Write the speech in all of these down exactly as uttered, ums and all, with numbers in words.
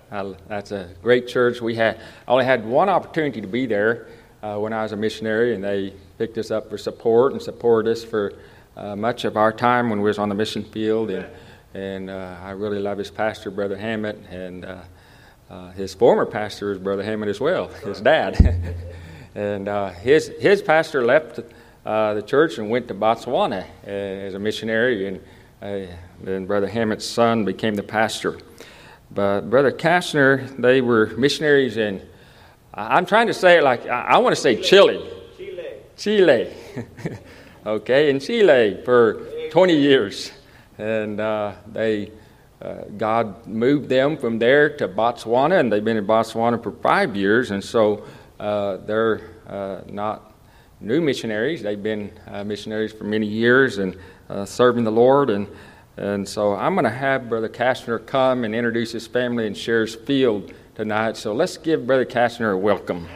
I, that's a great church. We had I only had one opportunity to be there uh, when I was a missionary, and they picked us up for support and supported us for uh, much of our time when we was on the mission field. And and uh, I really love his pastor, Brother Hammett, and uh, uh, his former pastor is Brother Hammett as well, his dad. and uh, his his pastor left uh, the church and went to Botswana uh, as a missionary, and uh, then Brother Hammett's son became the pastor. But Brother Kastner, they were missionaries in, I'm trying to say it like, I, I want to say Chile. Chile. Chile. Okay, in Chile for twenty years. And uh, they, uh, God moved them from there to Botswana, and they've been in Botswana for five years. And so uh, they're uh, not new missionaries. They've been uh, missionaries for many years and uh, serving the Lord. And And so I'm going to have Brother Kastner come and introduce his family and share his field tonight. So let's give Brother Kastner a welcome.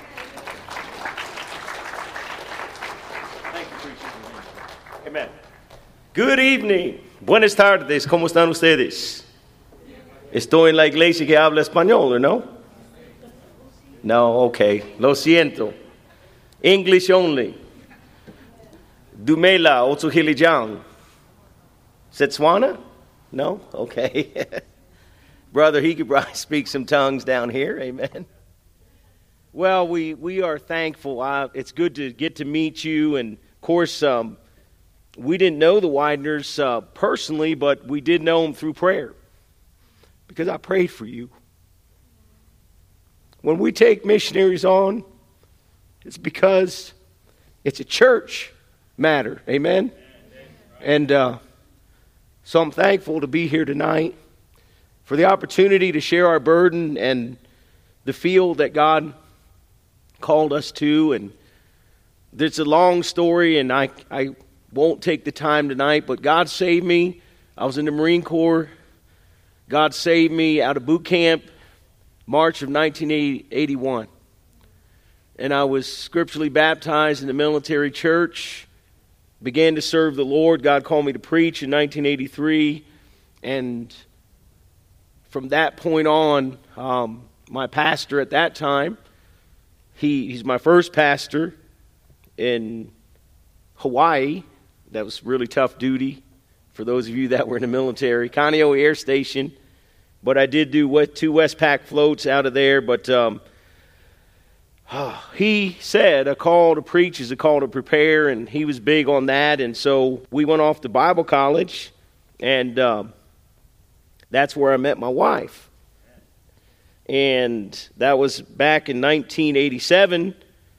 Thank you, preacher. Amen. Good evening. Buenas tardes. ¿Cómo están ustedes? Estoy en la iglesia que habla español, ¿o no? No, okay. Lo siento. English only. Dumela, Otsuhilijan. Setswana? No? Okay. Brother, he could probably speak some tongues down here. Amen. Well, we, we are thankful. Uh, it's good to get to meet you. And, of course, um, we didn't know the Wideners uh, personally, but we did know them through prayer. Because I prayed for you. When we take missionaries on, it's because it's a church matter. Amen? And... Uh, So I'm thankful to be here tonight for the opportunity to share our burden and the field that God called us to. And it's a long story, and I, I won't take the time tonight, but God saved me. I was in the Marine Corps. God saved me out of boot camp, March of nineteen eighty-one. And I was scripturally baptized in the military church. Began to serve the Lord. God called me to preach in nineteen eighty-three. And from that point on, um, my pastor at that time, he, he's my first pastor in Hawaii. That was really tough duty for those of you that were in the military. Kaneohe Air Station. But I did do what, two Westpac floats out of there. But um, he said a call to preach is a call to prepare, and he was big on that. And so we went off to Bible college, and um, that's where I met my wife. And that was back in nineteen eighty-seven.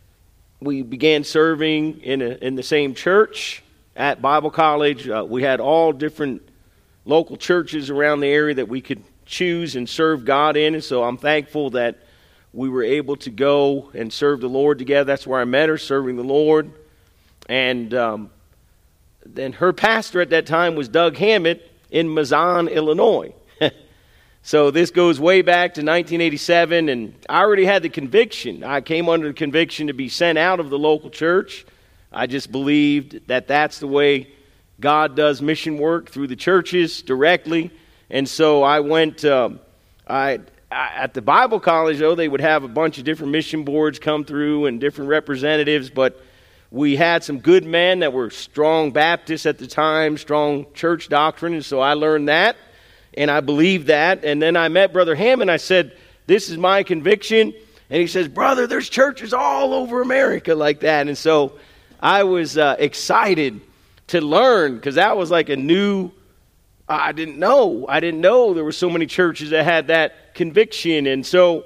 We began serving in a, in the same church at Bible college. Uh, we had all different local churches around the area that we could choose and serve God in. And so I'm thankful that we were able to go and serve the Lord together. That's where I met her, serving the Lord. And um, then her pastor at that time was Doug Hammett in Mazan, Illinois. So this goes way back to nineteen eighty-seven, and I already had the conviction. I came under the conviction to be sent out of the local church. I just believed that that's the way God does mission work, through the churches directly. And so I went... Um, I... At the Bible college, though, they would have a bunch of different mission boards come through and different representatives, but we had some good men that were strong Baptists at the time, strong church doctrine, and so I learned that, and I believed that. And then I met Brother Hammond. I said, this is my conviction. And he says, brother, there's churches all over America like that. And so I was uh, excited to learn, because that was like a new I didn't know. I didn't know there were so many churches that had that conviction. And so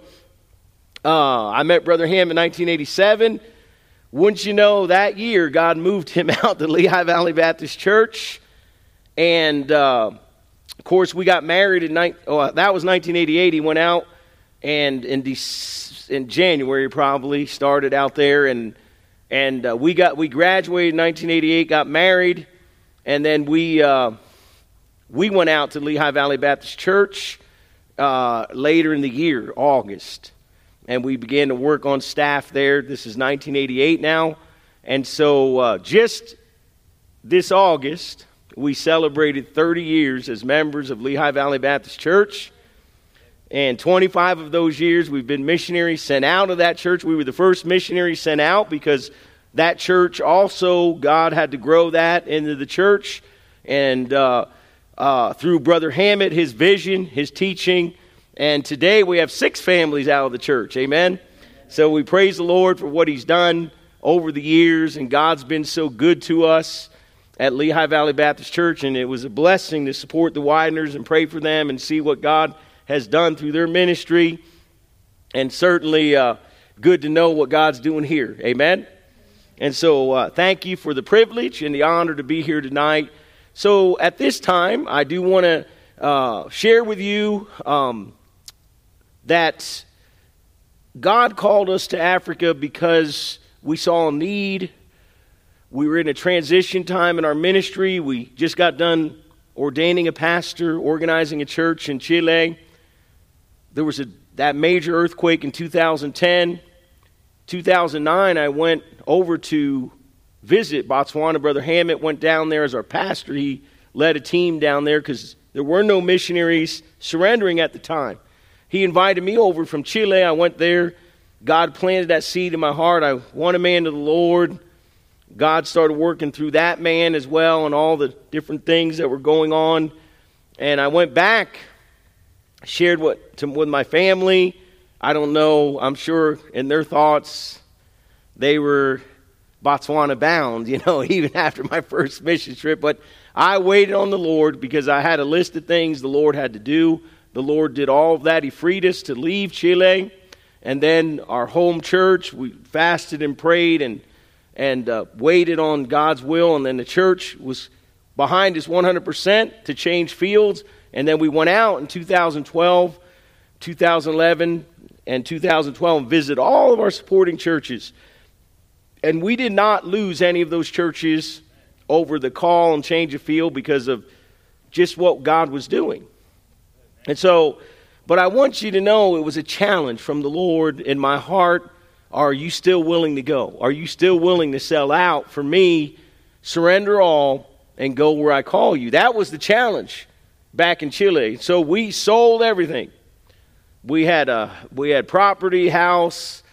uh, I met Brother Ham in nineteen eighty-seven. Wouldn't you know, that year, God moved him out to Lehigh Valley Baptist Church. And, uh, of course, we got married in, ni- oh, that was nineteen eighty-eight. He went out, and in, De- in January probably, started out there. And and uh, we got we graduated in nineteen eighty-eight, got married, and then we... Uh, We went out to Lehigh Valley Baptist Church uh, later in the year, August, and we began to work on staff there. This is nineteen eighty-eight now, and so uh, just this August, we celebrated thirty years as members of Lehigh Valley Baptist Church, And twenty-five of those years, we've been missionaries sent out of that church. We were the first missionaries sent out because that church also, God had to grow that into the church. And uh, uh, through Brother Hammett, his vision, his teaching. And today we have six families out of the church. Amen. So we praise the Lord for what he's done over the years. And God's been so good to us at Lehigh Valley Baptist Church. And it was a blessing to support the Wideners and pray for them and see what God has done through their ministry. And certainly uh, good to know what God's doing here. Amen. And so uh, thank you for the privilege and the honor to be here tonight. So at this time, I do want to uh, share with you um, that God called us to Africa because we saw a need. We were in a transition time in our ministry. We just got done ordaining a pastor, organizing a church in Chile. There was a, that major earthquake in two thousand ten. two thousand nine, I went over to visit Botswana. Brother Hammett went down there as our pastor. He led a team down there because there were no missionaries surrendering at the time. He invited me over from Chile. I went there. God planted that seed in my heart. I won a man to the Lord. God started working through that man as well and all the different things that were going on. And I went back, shared what to, with my family. I don't know, I'm sure in their thoughts, they were Botswana bound, you know, even after my first mission trip. But I waited on the Lord because I had a list of things the Lord had to do. The Lord did all of that. He freed us to leave Chile. And then our home church, we fasted and prayed and, and uh, waited on God's will. And then the church was behind us one hundred percent to change fields. And then we went out in two thousand twelve, two thousand eleven, and two thousand twelve and visited all of our supporting churches. And we did not lose any of those churches over the call and change of field because of just what God was doing. And so, but I want you to know it was a challenge from the Lord in my heart. Are you still willing to go? Are you still willing to sell out for me, surrender all, and go where I call you? That was the challenge back in Chile. So we sold everything. We had a we had property, house,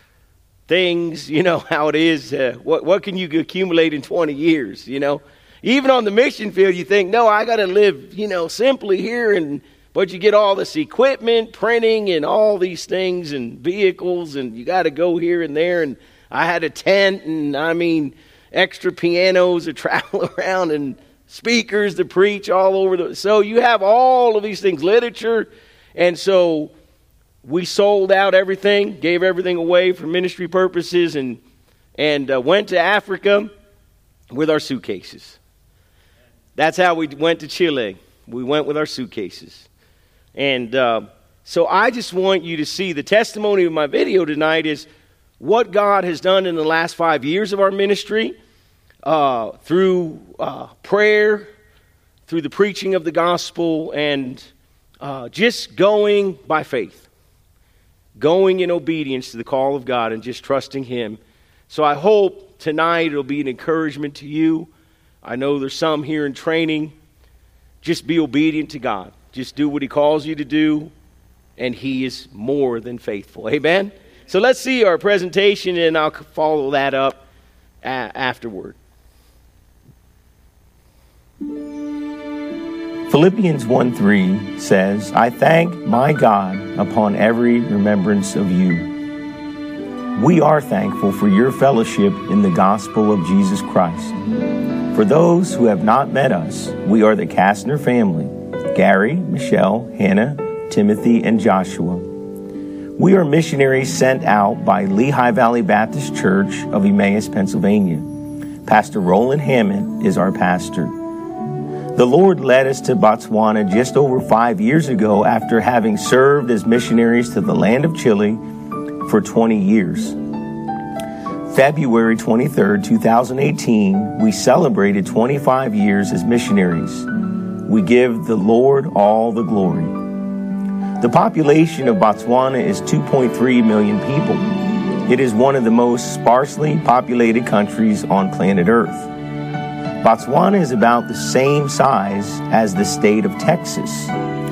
things, you know how it is. Uh, what what can you accumulate in twenty years, you know? Even on the mission field, you think, no, I got to live, you know, simply here. And but you get all this equipment, printing, and all these things, and vehicles, and you got to go here and there. And I had a tent, and I mean, extra pianos to travel around, and speakers to preach all over the. So you have all of these things, literature, and so we sold out everything, gave everything away for ministry purposes, and and uh, went to Africa with our suitcases. That's how we went to Chile. We went with our suitcases. And uh, so I just want you to see the testimony of my video tonight is what God has done in the last five years of our ministry uh, through uh, prayer, through the preaching of the gospel, and uh, just going by faith. Going in obedience to the call of God and just trusting Him. So I hope tonight it'll be an encouragement to you. I know there's some here in training. Just be obedient to God. Just do what He calls you to do, and He is more than faithful. Amen? So let's see our presentation, and I'll follow that up a- afterward. Philippians one three says, I thank my God upon every remembrance of you. We are thankful for your fellowship in the gospel of Jesus Christ. For those who have not met us, we are the Kastner family, Gary, Michelle, Hannah, Timothy, and Joshua. We are missionaries sent out by Lehigh Valley Baptist Church of Emmaus, Pennsylvania. Pastor Roland Hammett is our pastor. The Lord led us to Botswana just over five years ago after having served as missionaries to the land of Chile for twenty years. February twenty-third, twenty eighteen, we celebrated twenty-five years as missionaries. We give the Lord all the glory. The population of Botswana is two point three million people. It is one of the most sparsely populated countries on planet Earth. Botswana is about the same size as the state of Texas.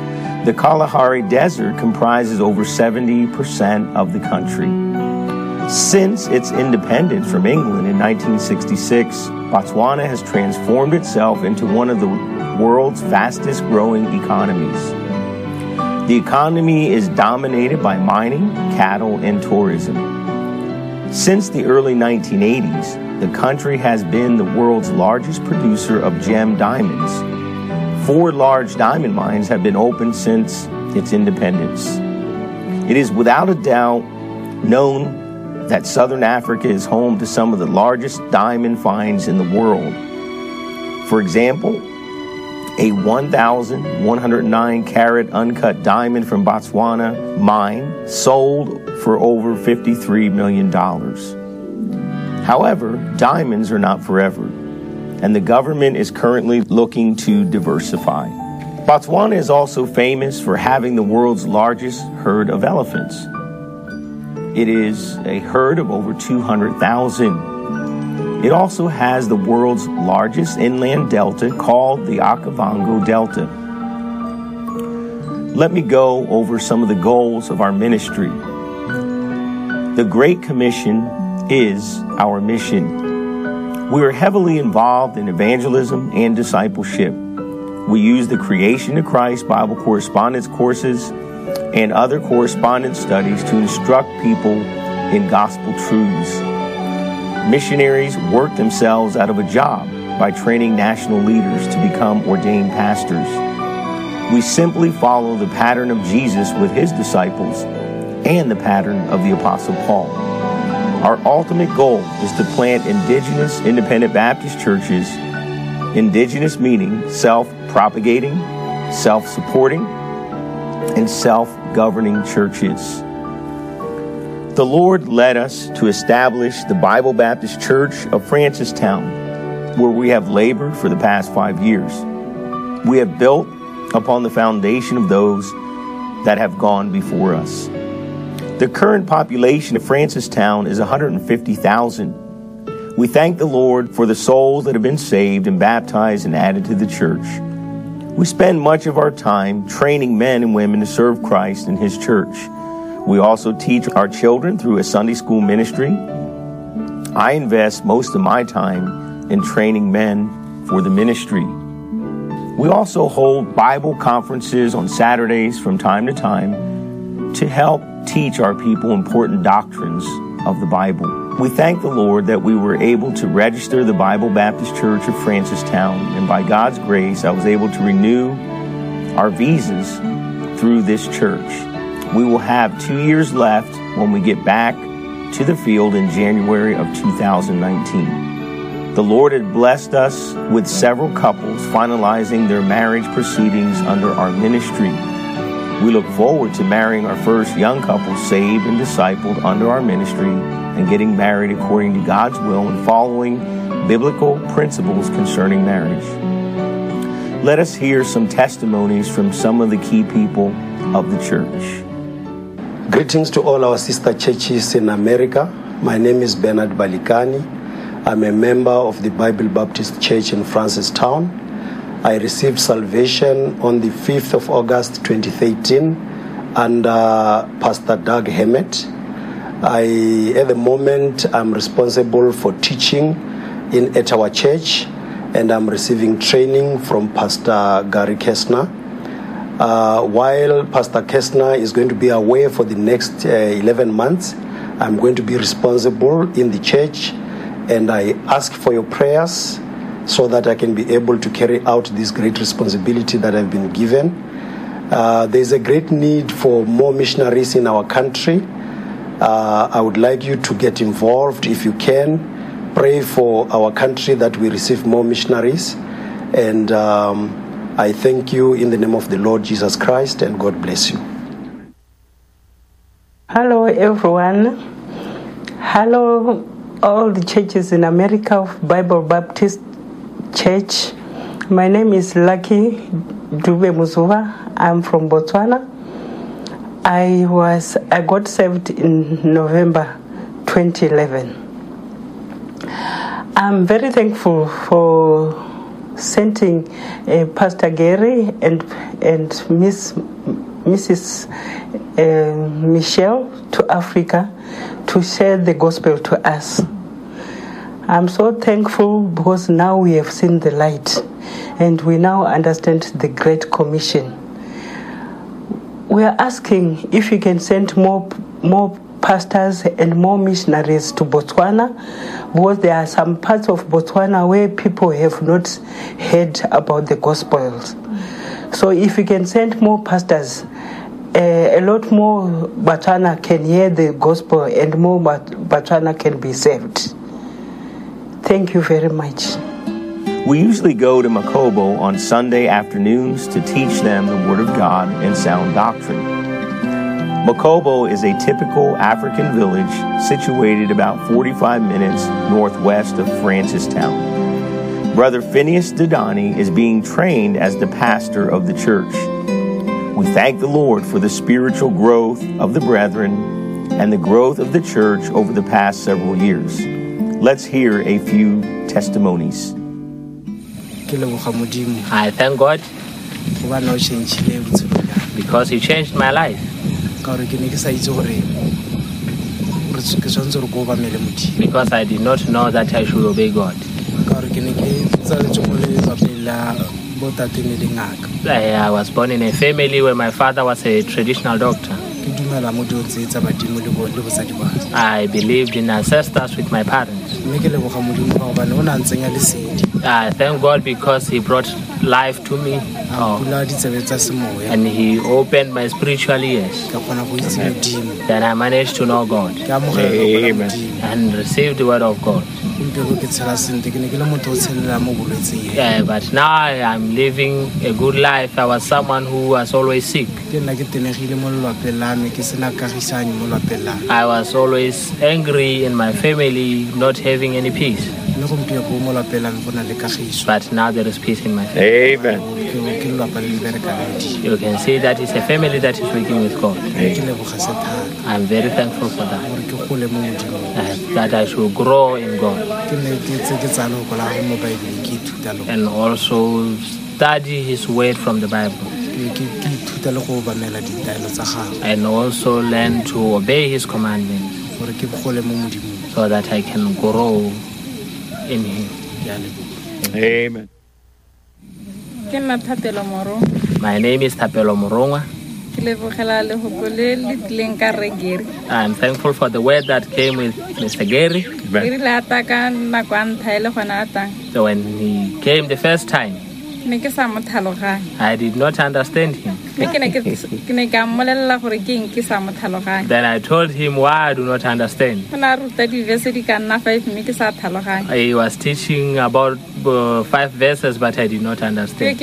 The Kalahari Desert comprises over seventy percent of the country. Since its independence from England in nineteen sixty-six, Botswana has transformed itself into one of the world's fastest growing economies. The economy is dominated by mining, cattle, and tourism. Since the early nineteen eighties, the country has been the world's largest producer of gem diamonds. Four large diamond mines have been opened since its independence. It is without a doubt known that Southern Africa is home to some of the largest diamond finds in the world. For example, a one thousand one hundred nine carat uncut diamond from Botswana mine sold for over fifty-three million dollars. However, diamonds are not forever, and the government is currently looking to diversify. Botswana is also famous for having the world's largest herd of elephants. It is a herd of over two hundred thousand. It also has the world's largest inland delta called the Okavango Delta. Let me go over some of the goals of our ministry. The Great Commission is our mission. We are heavily involved in evangelism and discipleship. We use the Creation to Christ Bible correspondence courses and other correspondence studies to instruct people in gospel truths. Missionaries work themselves out of a job by training national leaders to become ordained pastors. We simply follow the pattern of Jesus with his disciples and the pattern of the Apostle Paul. Our ultimate goal is to plant indigenous independent Baptist churches, indigenous meaning self-propagating, self-supporting, and self-governing churches. The Lord led us to establish the Bible Baptist Church of Francistown, where we have labored for the past five years. We have built upon the foundation of those that have gone before us. The current population of Francistown is one hundred fifty thousand. We thank the Lord for the souls that have been saved and baptized and added to the church. We spend much of our time training men and women to serve Christ in his church. We also teach our children through a Sunday school ministry. I invest most of my time in training men for the ministry. We also hold Bible conferences on Saturdays from time to time to help teach our people important doctrines of the Bible. We thank the Lord that we were able to register the Bible Baptist Church of Francistown, and by God's grace, I was able to renew our visas through this church. We will have two years left when we get back to the field in January of two thousand nineteen. The Lord had blessed us with several couples finalizing their marriage proceedings under our ministry. We look forward to marrying our first young couple saved and discipled under our ministry and getting married according to God's will and following biblical principles concerning marriage. Let us hear some testimonies from some of the key people of the church. Greetings to all our sister churches in America. My name is Bernard Balikani. I'm a member of the Bible Baptist Church in Francistown. I received salvation on the fifth of August twenty thirteen under Pastor Doug Hammett. I, at the moment, I'm responsible for teaching in at our church, and I'm receiving training from Pastor Gary Kessner. Uh, while Pastor Kessner is going to be away for the next uh, eleven months, I'm going to be responsible in the church, and I ask for your prayers so that I can be able to carry out this great responsibility that I've been given. Uh, there's a great need for more missionaries in our country. Uh, I would like you to get involved if you can. Pray for our country that we receive more missionaries. And um, I thank you in the name of the Lord Jesus Christ, and God bless you. Hello, everyone. Hello, all the churches in America of Bible Baptist Church. My name is Lucky Dube Muzuva. I'm from Botswana. I was I got saved in November twenty eleven. I'm very thankful for sending uh, Pastor Gary and and Miss Missus Uh, Michelle to Africa to share the gospel to us. I'm so thankful because now we have seen the light and we now understand the Great Commission. We are asking if you can send more more pastors and more missionaries to Botswana, because there are some parts of Botswana where people have not heard about the gospels. So if you can send more pastors, uh, a lot more Botswana can hear the gospel and more Botswana can be saved. Thank you very much. We usually go to Makobo on Sunday afternoons to teach them the Word of God and sound doctrine. Makobo is a typical African village situated about forty-five minutes northwest of Francistown. Brother Phineas Dodani is being trained as the pastor of the church. We thank the Lord for the spiritual growth of the brethren and the growth of the church over the past several years. Let's hear a few testimonies. I thank God because He changed my life. Because I did not know that I should obey God. I was born in a family where my father was a traditional doctor. I believed in ancestors with my parents. I thank God because He brought life to me. Oh. And He opened my spiritual ears. Then I managed to know God. Amen. And receive the word of God. Yeah, but now I am living a good life. I was someone who was always sick. I was always angry in my family, not having any peace. But now there is peace in my family. Amen. You can see that it's a family that is working with God. I'm very thankful for that. Uh, that I should grow in God. And also study His word from the Bible. And also learn to obey His commandments so that I can grow in Him. Amen. My name is Thapelo Morongwa. I'm thankful for the word that came with Mister Gary. So when he came the first time, I did not understand him. Then I told him why I do not understand. He was teaching about uh, five verses, but I did not understand.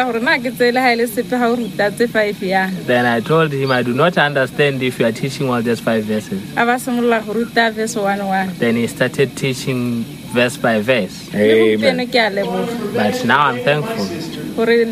Then I told him I do not understand if you are teaching all these five verses. Then he started teaching verse by verse. Amen. But now I'm thankful. Uh,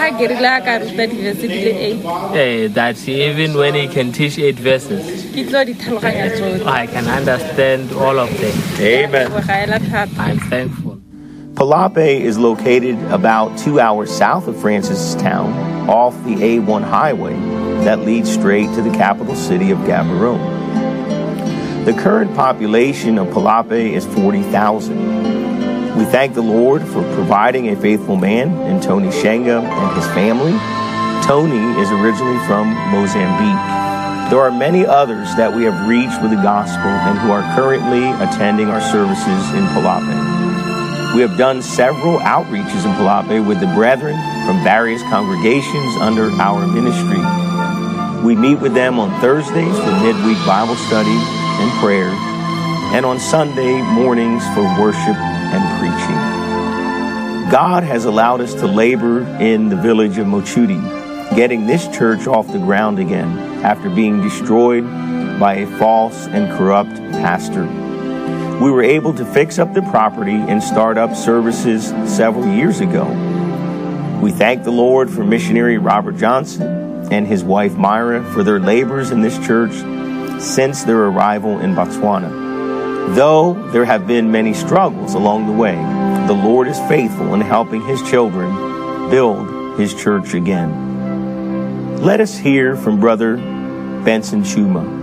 that even when he can teach eight verses, I can understand all of them. Amen. I'm thankful. Palape is located about two hours south of Francistown, off the A one highway that leads straight to the capital city of Gaborone. The current population of Palape is forty thousand. We thank the Lord for providing a faithful man in Tony Shenga and his family. Tony is originally from Mozambique. There are many others that we have reached with the gospel and who are currently attending our services in Palape. We have done several outreaches in Palape with the brethren from various congregations under our ministry. We meet with them on Thursdays for midweek Bible study and prayer, and on Sunday mornings for worship and preaching. God has allowed us to labor in the village of Mochudi, getting this church off the ground again after being destroyed by a false and corrupt pastor. We were able to fix up the property and start up services several years ago. We thank the Lord for missionary Robert Johnson and his wife Myra for their labors in this church since their arrival in Botswana. Though there have been many struggles along the way, the Lord is faithful in helping his children build his church again. Let us hear from Brother Benson Chuma.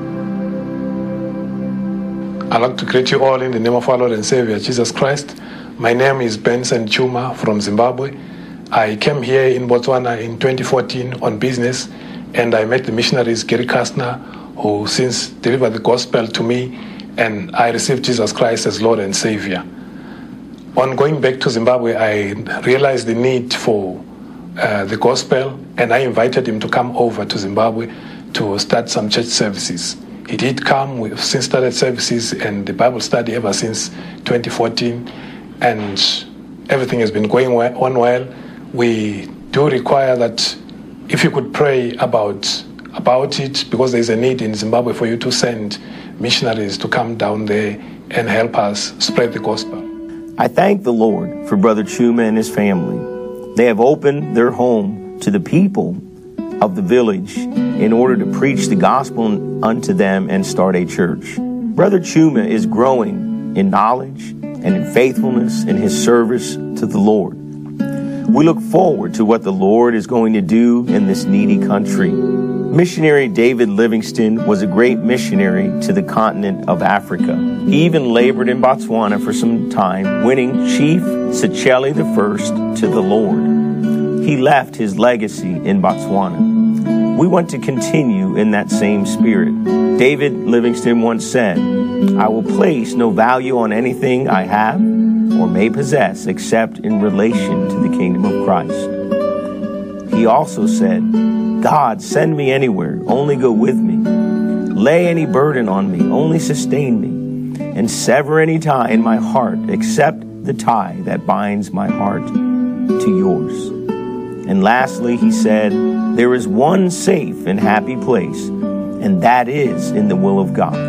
I'd like to greet you all in the name of our Lord and Savior, Jesus Christ. My name is Benson Chuma from Zimbabwe. I came here in Botswana in twenty fourteen on business, and I met the missionaries Gary Kastner, who since delivered the gospel to me, and I received Jesus Christ as Lord and Savior. On going back to Zimbabwe, I realized the need for uh, the gospel, and I invited him to come over to Zimbabwe to start some church services. He did come. We've since started services and the Bible study ever since twenty fourteen, and everything has been going on well. We do require that if you could pray about about it, because there's a need in Zimbabwe for you to send missionaries to come down there and help us spread the gospel. I thank the Lord for Brother Chuma and his family. They have opened their home to the people of the village in order to preach the gospel unto them and start a church. Brother Chuma is growing in knowledge and in faithfulness in his service to the Lord. We look forward to what the Lord is going to do in this needy country. Missionary David Livingstone was a great missionary to the continent of Africa. He even labored in Botswana for some time, winning Chief Sechele the First to the Lord. He left his legacy in Botswana. We want to continue in that same spirit. David Livingstone once said, "I will place no value on anything I have or may possess except in relation to the kingdom of Christ." He also said, "God, send me anywhere, only go with me. Lay any burden on me, only sustain me. And sever any tie in my heart, except the tie that binds my heart to yours." And lastly, he said, "There is one safe and happy place, and that is in the will of God."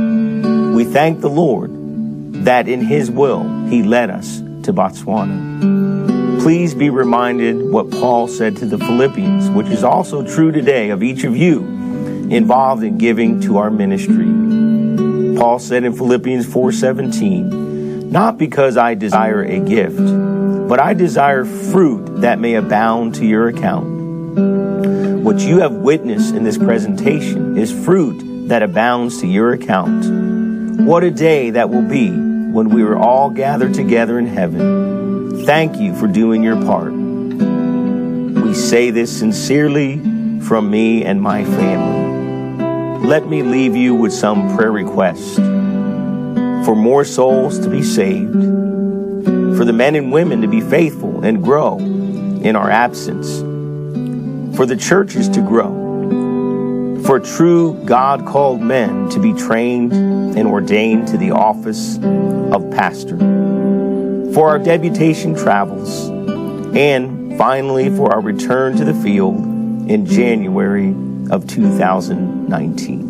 We thank the Lord that in his will he led us to Botswana. Please be reminded what Paul said to the Philippians, which is also true today of each of you involved in giving to our ministry. Paul said in Philippians four seventeen, "Not because I desire a gift, but I desire fruit that may abound to your account." What you have witnessed in this presentation is fruit that abounds to your account. What a day that will be when we are all gathered together in heaven. Thank you for doing your part. We say this sincerely from me and my family. Let me leave you with some prayer requests. For more souls to be saved, for the men and women to be faithful and grow in our absence, for the churches to grow, for true God-called men to be trained and ordained to the office of pastor, for our deputation travels, and finally for our return to the field in January of two thousand nineteen.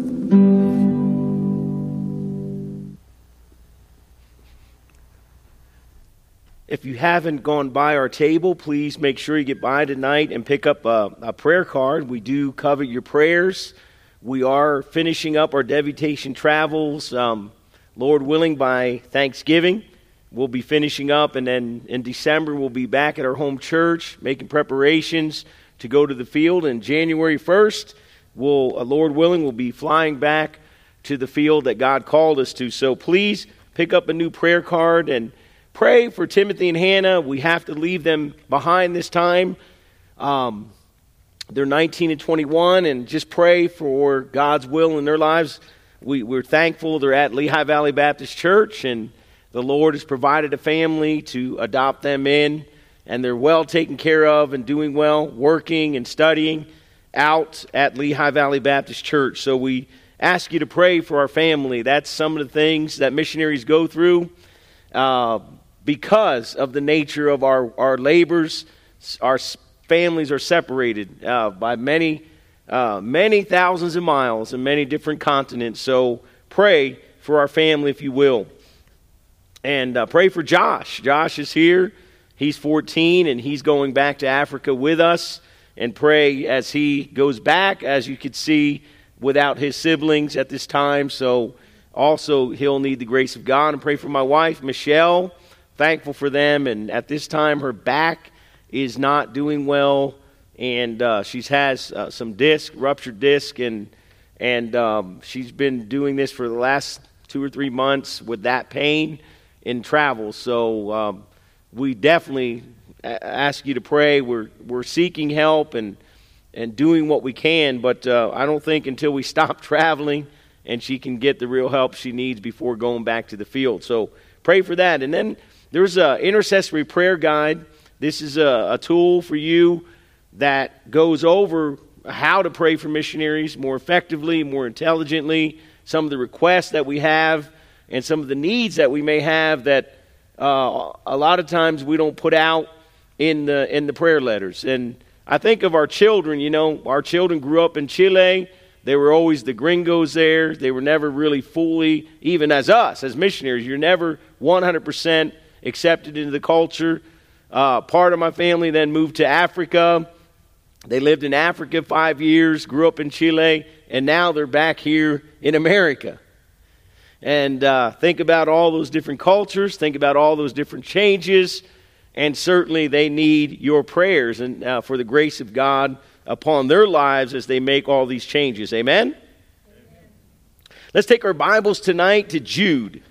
If you haven't gone by our table, please make sure you get by tonight and pick up a, a prayer card. We do covet your prayers. We are finishing up our deputation travels, um, Lord willing, by Thanksgiving. We'll be finishing up, and then in December we'll be back at our home church making preparations to go to the field. And January first, we'll, uh, Lord willing, we'll be flying back to the field that God called us to. So please pick up a new prayer card and pray for Timothy and Hannah. We have to leave them behind this time. Um, they're nineteen and twenty-one, and just pray for God's will in their lives. We, we're thankful they're at Lehigh Valley Baptist Church, and the Lord has provided a family to adopt them in, and they're well taken care of and doing well, working and studying out at Lehigh Valley Baptist Church. So we ask you to pray for our family. That's some of the things that missionaries go through. Uh, Because of the nature of our, our labors, our families are separated uh, by many, uh, many thousands of miles and many different continents. So pray for our family, if you will. And uh, pray for Josh. Josh is here. He's fourteen, and he's going back to Africa with us. And pray as he goes back, as you could see, without his siblings at this time. So also he'll need the grace of God. And pray for my wife, Michelle, thankful for them. And at this time, her back is not doing well, and uh, she has uh, some disc, ruptured disc, and and um, she's been doing this for the last two or three months with that pain in travel. So um, we definitely ask you to pray. We're we're seeking help and and doing what we can, but uh, I don't think until we stop traveling and she can get the real help she needs before going back to the field. So pray for that. And then there's an intercessory prayer guide. This is a, a tool for you that goes over how to pray for missionaries more effectively, more intelligently, some of the requests that we have, and some of the needs that we may have that uh, a lot of times we don't put out in the in the prayer letters. And I think of our children. You know, our children grew up in Chile. They were always the gringos there. They were never really fully, even as us, as missionaries, you're never one hundred percent accepted into the culture. Uh, part of my family then moved to Africa. They lived in Africa five years, grew up in Chile, and now they're back here in America. And uh, think about all those different cultures. Think about all those different changes. And certainly they need your prayers and uh, for the grace of God upon their lives as they make all these changes. Amen? Amen. Let's take our Bibles tonight to Jude.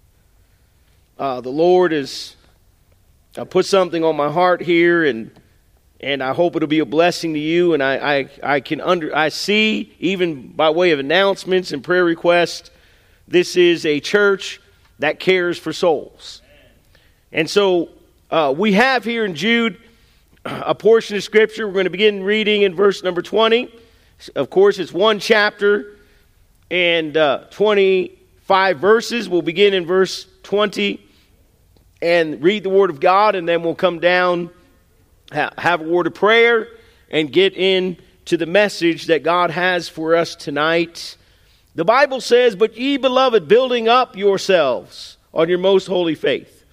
Uh, the Lord has uh, put something on my heart here, and and I hope it'll be a blessing to you. And I I, I can under I see, even by way of announcements and prayer requests, this is a church that cares for souls. And so uh, we have here in Jude a portion of Scripture. We're going to begin reading in verse number twenty. Of course, it's one chapter and uh, twenty-five verses. We'll begin in verse twenty and read the Word of God, and then we'll come down, ha- have a word of prayer, and get into the message that God has for us tonight. The Bible says, "But ye, beloved, building up yourselves on your most holy faith,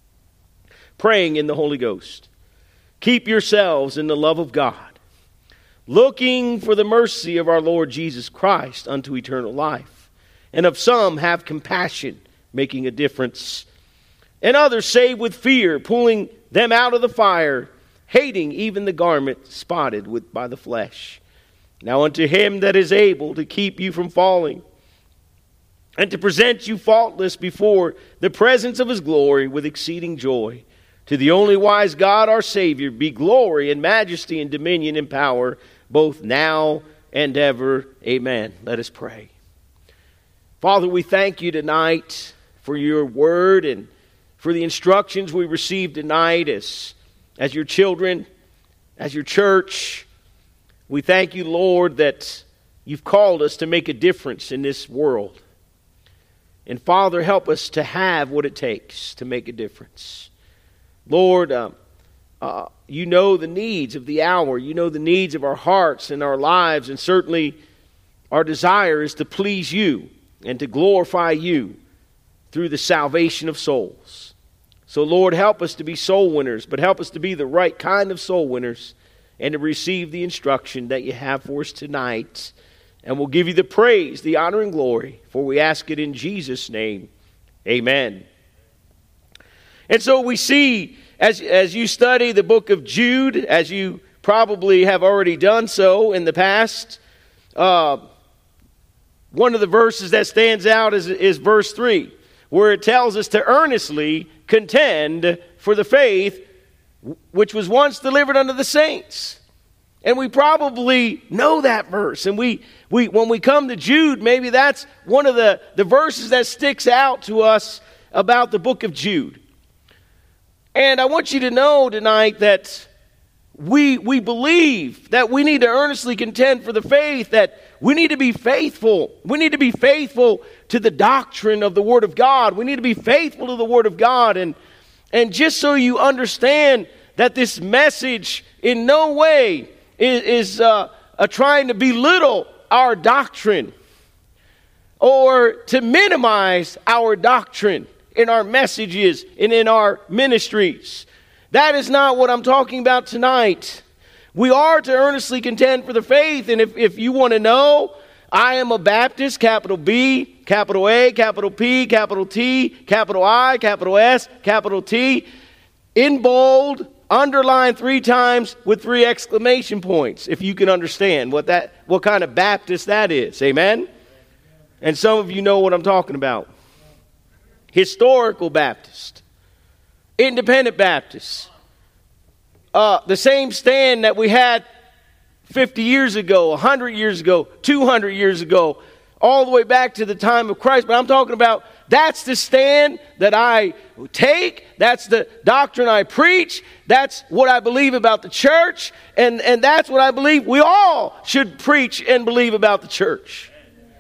praying in the Holy Ghost. Keep yourselves in the love of God, looking for the mercy of our Lord Jesus Christ unto eternal life. And of some have compassion, making a difference. And others save with fear, pulling them out of the fire, hating even the garment spotted with by the flesh. Now unto him that is able to keep you from falling, and to present you faultless before the presence of his glory with exceeding joy. To the only wise God our Savior be glory and majesty and dominion and power, both now and ever. Amen." Let us pray. Father, we thank you tonight for your word and for the instructions we received tonight as, as your children, as your church. We thank you, Lord, that you've called us to make a difference in this world. And Father, help us to have what it takes to make a difference. Lord, uh, uh, you know the needs of the hour. You know the needs of our hearts and our lives. And certainly our desire is to please you and to glorify you through the salvation of souls. So Lord, help us to be soul winners, but help us to be the right kind of soul winners and to receive the instruction that you have for us tonight. And we'll give you the praise, the honor, and glory, for we ask it in Jesus' name. Amen. And so we see, as, as you study the book of Jude, as you probably have already done so in the past, uh, one of the verses that stands out is, is verse three, where it tells us to earnestly contend for the faith which was once delivered unto the saints. And we probably know that verse. And we, we when we come to Jude, maybe that's one of the, the verses that sticks out to us about the book of Jude. And I want you to know tonight that we we believe that we need to earnestly contend for the faith, that we need to be faithful. We need to be faithful to the doctrine of the Word of God. We need to be faithful to the Word of God. And, and just so you understand that this message in no way is, is uh, uh, trying to belittle our doctrine or to minimize our doctrine in our messages and in our ministries. That is not what I'm talking about tonight. We are to earnestly contend for the faith. And if, if you want to know, I am a Baptist, capital B, capital A, capital P, capital T, capital I, capital S, capital T, in bold, underlined three times with three exclamation points, if you can understand what that, what kind of Baptist that is. Amen? And some of you know what I'm talking about. Historical Baptist. Independent Baptist. Uh, the same stand that we had fifty years ago, one hundred years ago, two hundred years ago, all the way back to the time of Christ. But I'm talking about that's the stand that I take. That's the doctrine I preach. That's what I believe about the church. And, and that's what I believe we all should preach and believe about the church.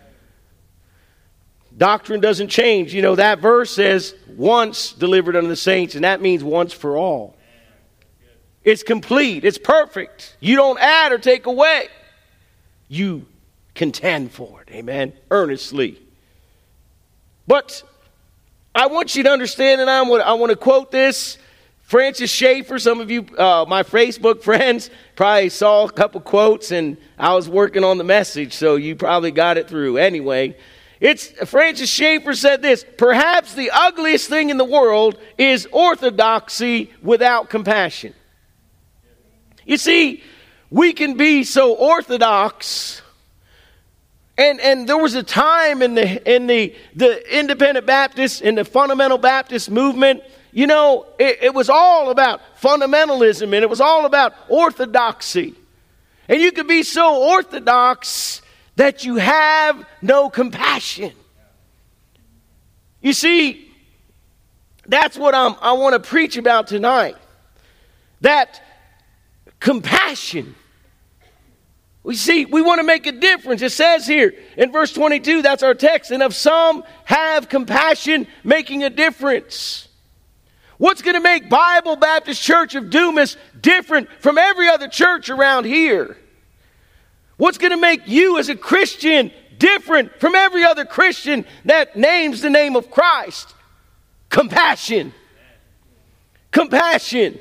Doctrine doesn't change. You know, that verse says once delivered unto the saints, and that means once for all. It's complete. It's perfect. You don't add or take away. You contend for it. Amen. Earnestly. But I want you to understand, and I want, I want to quote this. Francis Schaeffer, some of you, uh, my Facebook friends, probably saw a couple quotes, and I was working on the message, so you probably got it through. Anyway, it's Francis Schaeffer said this: perhaps the ugliest thing in the world is orthodoxy without compassion. You see, we can be so orthodox. And and there was a time in the in the, the independent Baptist, in the fundamental Baptist movement, you know, it, it was all about fundamentalism, and it was all about orthodoxy. And you could be so orthodox that you have no compassion. You see, that's what I'm, I want to preach about tonight. That compassion. We see, we want to make a difference. It says here in verse twenty-two, that's our text, and of some have compassion, making a difference. What's going to make Bible Baptist Church of Dumas different from every other church around here? What's going to make you as a Christian different from every other Christian that names the name of Christ? Compassion. Compassion.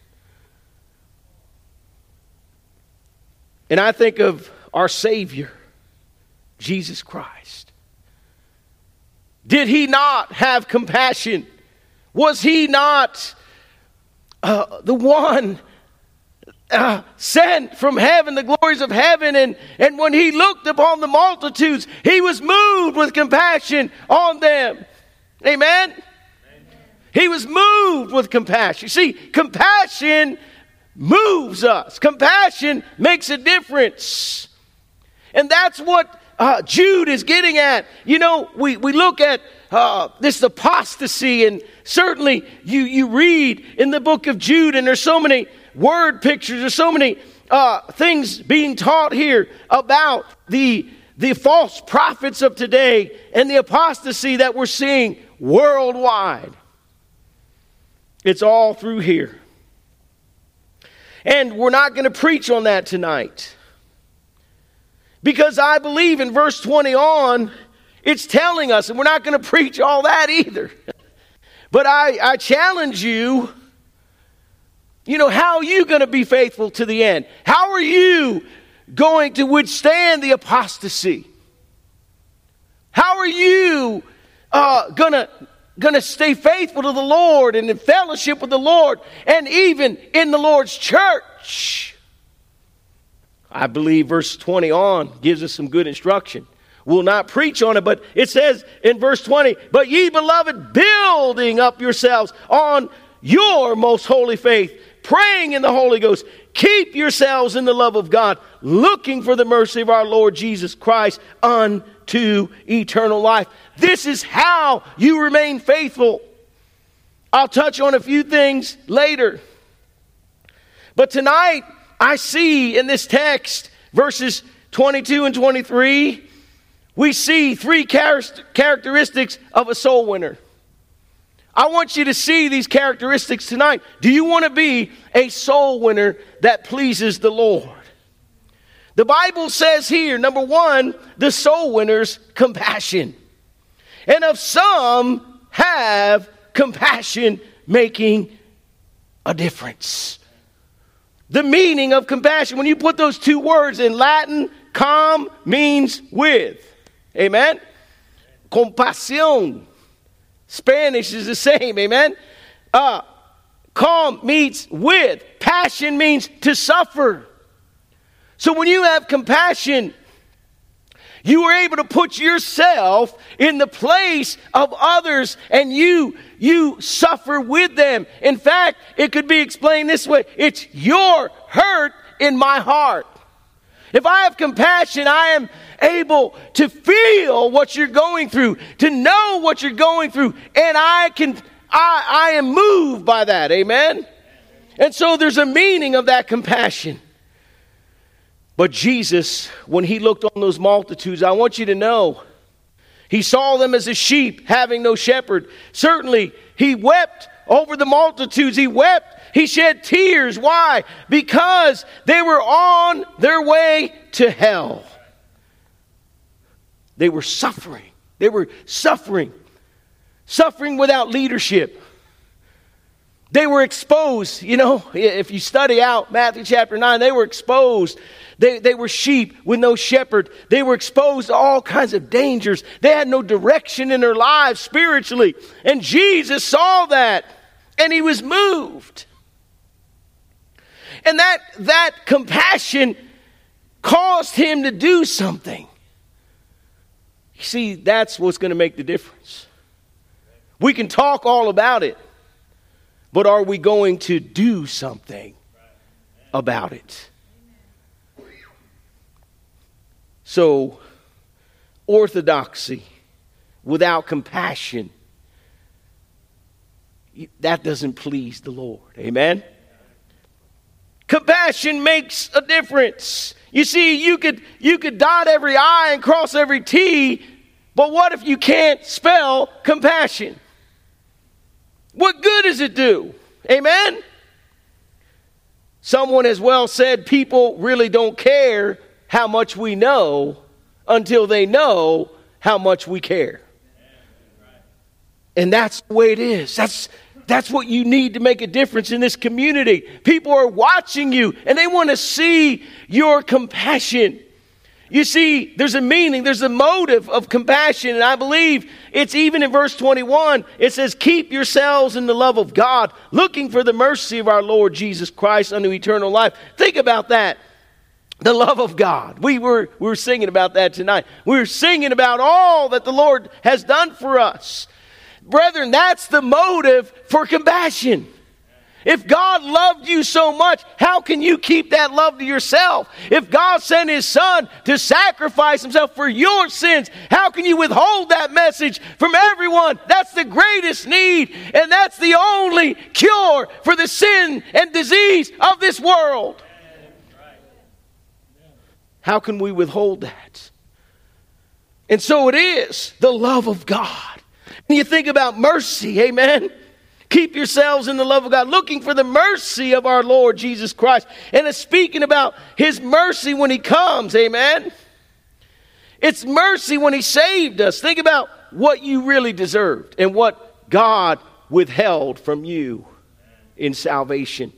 And I think of our Savior, Jesus Christ. Did he not have compassion? Was he not uh, the one uh, sent from heaven, the glories of heaven? And, and when he looked upon the multitudes, he was moved with compassion on them. Amen? Amen. He was moved with compassion. See, compassion moves us. Compassion makes a difference. And that's what uh, Jude is getting at. You know, we, we look at uh, this apostasy, and certainly you, you read in the book of Jude, and there's so many word pictures, there's so many uh, things being taught here about the, the false prophets of today and the apostasy that we're seeing worldwide. It's all through here. And we're not going to preach on that tonight. Because I believe in verse twenty on, it's telling us, and we're not going to preach all that either. But I, I challenge you, you know, how are you going to be faithful to the end? How are you going to withstand the apostasy? How are you uh, going to... going to stay faithful to the Lord and in fellowship with the Lord and even in the Lord's church? I believe verse twenty on gives us some good instruction. We'll not preach on it, but it says in verse twenty, but ye beloved, building up yourselves on your most holy faith, praying in the Holy Ghost, keep yourselves in the love of God, looking for the mercy of our Lord Jesus Christ unto eternal life. This is how you remain faithful. I'll touch on a few things later. But tonight, I see in this text, verses twenty-two and twenty-three, we see three char- characteristics of a soul winner. I want you to see these characteristics tonight. Do you want to be a soul winner that pleases the Lord? The Bible says here, number one, the soul winner's compassion. And of some have compassion, making a difference. The meaning of compassion, when you put those two words in Latin, com means with. Amen? compasión. Spanish is the same, amen? Uh, calm means with. Passion means to suffer. So when you have compassion, you are able to put yourself in the place of others, and you, you suffer with them. In fact, it could be explained this way. It's your hurt in my heart. If I have compassion, I am able to feel what you're going through, to know what you're going through, and I can, I, I am moved by that. Amen? And so there's a meaning of that compassion. But Jesus, when he looked on those multitudes, I want you to know, he saw them as a sheep having no shepherd. Certainly, he wept over the multitudes. He wept. He shed tears. Why? Because they were on their way to hell. They were suffering. They were suffering. Suffering without leadership. They were exposed. You know, if you study out Matthew chapter nine, they were exposed. They, they were sheep with no shepherd. They were exposed to all kinds of dangers. They had no direction in their lives spiritually. And Jesus saw that, and he was moved. And that, that compassion caused him to do something. You see, that's what's going to make the difference. We can talk all about it, but are we going to do something about it? So, orthodoxy without compassion, that doesn't please the Lord. Amen? Compassion makes a difference. You see, you could, you could dot every I and cross every T, but what if you can't spell compassion? What good does it do? Amen? Someone has well said, people really don't care how much we know until they know how much we care. And that's the way it is. That's, that's what you need to make a difference in this community. People are watching you and they want to see your compassion. You see, there's a meaning, there's a motive of compassion. And I believe it's even in verse twenty-one. It says, keep yourselves in the love of God, looking for the mercy of our Lord Jesus Christ unto eternal life. Think about that. The love of God. We were, we were singing about that tonight. We were singing about all that the Lord has done for us. Brethren, that's the motive for compassion. If God loved you so much, how can you keep that love to yourself? If God sent his son to sacrifice himself for your sins, how can you withhold that message from everyone? That's the greatest need, and that's the only cure for the sin and disease of this world. How can we withhold that? And so it is the love of God. And you think about mercy, amen? Keep yourselves in the love of God, looking for the mercy of our Lord Jesus Christ. And it's speaking about his mercy when he comes, amen? It's mercy when he saved us. Think about what you really deserved and what God withheld from you in salvation.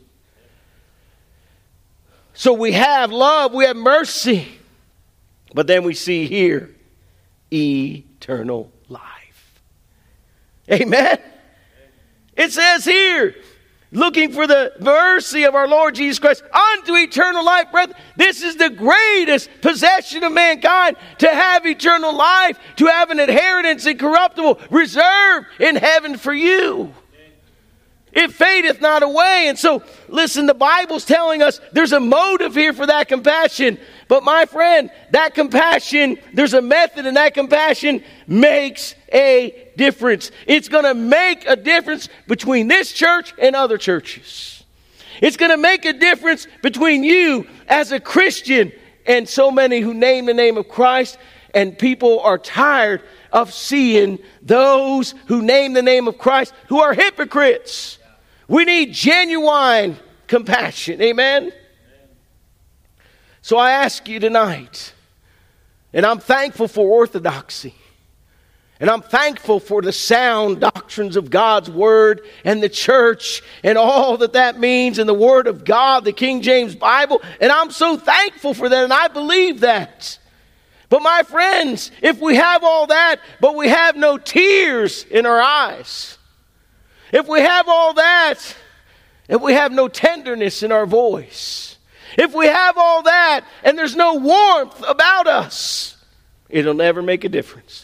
So we have love, we have mercy. But then we see here, eternal life. Amen? It says here, looking for the mercy of our Lord Jesus Christ unto eternal life. Brethren, this is the greatest possession of mankind, to have eternal life, to have an inheritance incorruptible, reserved in heaven for you. It fadeth not away. And so, listen, the Bible's telling us there's a motive here for that compassion. But my friend, that compassion, there's a method, and that compassion makes a difference. It's going to make a difference between this church and other churches. It's going to make a difference between you as a Christian and so many who name the name of Christ. And people are tired of seeing those who name the name of Christ who are hypocrites. We need genuine compassion. Amen? So I ask you tonight, and I'm thankful for orthodoxy, and I'm thankful for the sound doctrines of God's Word and the church and all that that means, and the Word of God, the King James Bible, and I'm so thankful for that, and I believe that. But my friends, if we have all that, but we have no tears in our eyes, if we have all that, if we have no tenderness in our voice, if we have all that and there's no warmth about us, it'll never make a difference.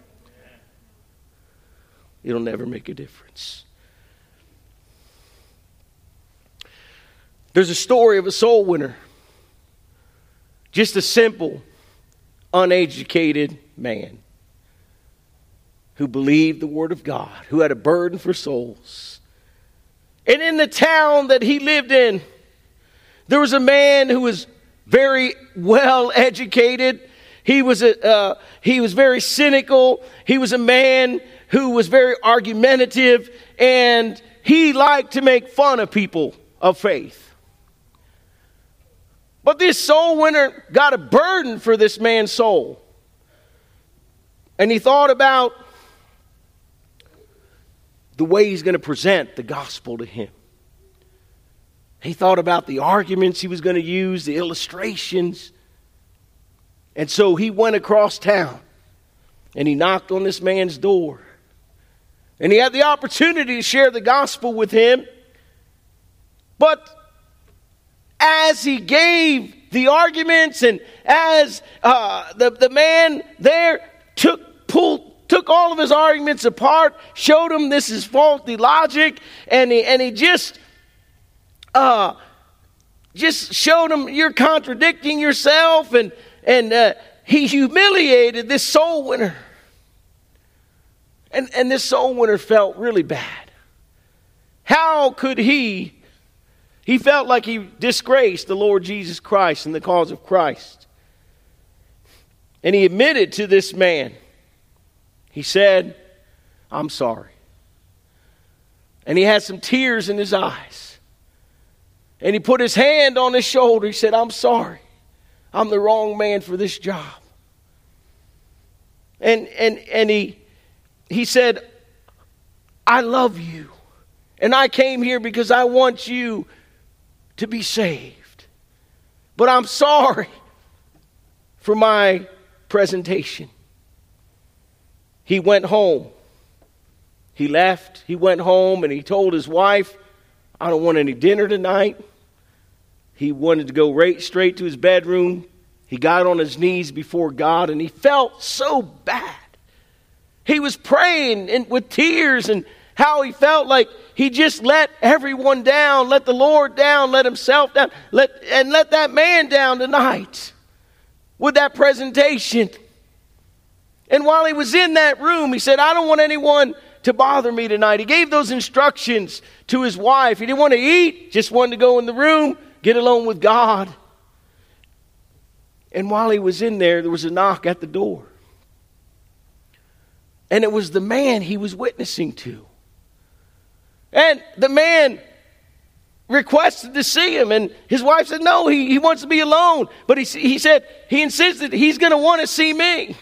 It'll never make a difference. There's a story of a soul winner. Just a simple, uneducated man who believed the Word of God, who had a burden for souls. And in the town that he lived in, there was a man who was very well educated. He was a, uh, he was very cynical. He was a man who was very argumentative, and he liked to make fun of people of faith. But this soul winner got a burden for this man's soul. And he thought about the way he's going to present the gospel to him. He thought about the arguments he was going to use, the illustrations. And so he went across town and he knocked on this man's door. And he had the opportunity to share the gospel with him. But as he gave the arguments and as uh, the, the man there took, pulled, took all of his arguments apart, showed him this is faulty logic, and he, and he just, uh, just showed him you're contradicting yourself, and, and uh, he humiliated this soul winner. And, and this soul winner felt really bad. How could he, he felt like he disgraced the Lord Jesus Christ and the cause of Christ. And he admitted to this man, he said, I'm sorry. And he had some tears in his eyes. And he put his hand on his shoulder. He said, I'm sorry. I'm the wrong man for this job. And, and, and he... He said, I love you, and I came here because I want you to be saved. But I'm sorry for my presentation. He went home. He left. He went home, and he told his wife, I don't want any dinner tonight. He wanted to go right straight to his bedroom. He got on his knees before God, and he felt so bad. He was praying and with tears, and how he felt like he just let everyone down, let the Lord down, let himself down, let and let that man down tonight with that presentation. And while he was in that room, he said, I don't want anyone to bother me tonight. He gave those instructions to his wife. He didn't want to eat, just wanted to go in the room, get alone with God. And while he was in there, there was a knock at the door. And it was the man he was witnessing to. And the man requested to see him. And his wife said, no, he, he wants to be alone. But he, he said, he insisted he's going to want to see me.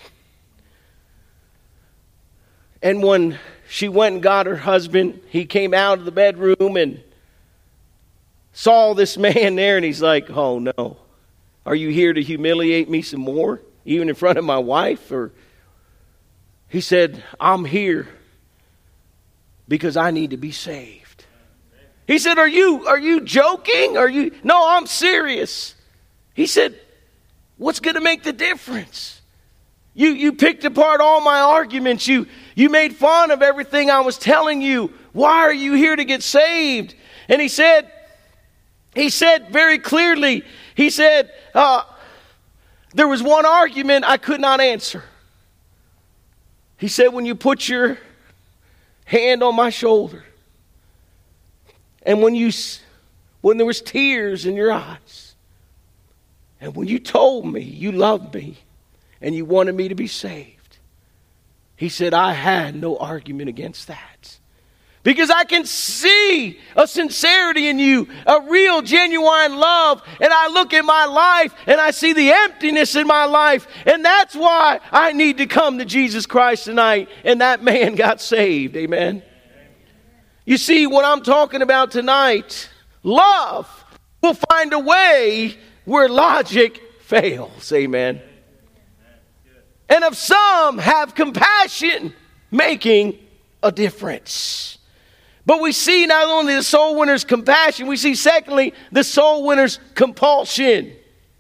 And when she went and got her husband, he came out of the bedroom and saw this man there. And he's like, oh no, are you here to humiliate me some more? Even in front of my wife? Or... He said, I'm here because I need to be saved. He said, are you, are you joking? Are you? No, I'm serious. He said, what's going to make the difference? You, you picked apart all my arguments. You, you made fun of everything I was telling you. Why are you here to get saved? And he said, he said very clearly, he said, uh, there was one argument I could not answer. He said, when you put your hand on my shoulder, and when you, when there was tears in your eyes, and when you told me you loved me, and you wanted me to be saved, he said, I had no argument against that. Because I can see a sincerity in you, a real, genuine love. And I look at my life and I see the emptiness in my life. And that's why I need to come to Jesus Christ tonight. And that man got saved. Amen. You see what I'm talking about tonight? Love will find a way where logic fails. Amen. And of some have compassion, making a difference. But we see not only the soul winner's compassion, we see secondly the soul winner's compulsion.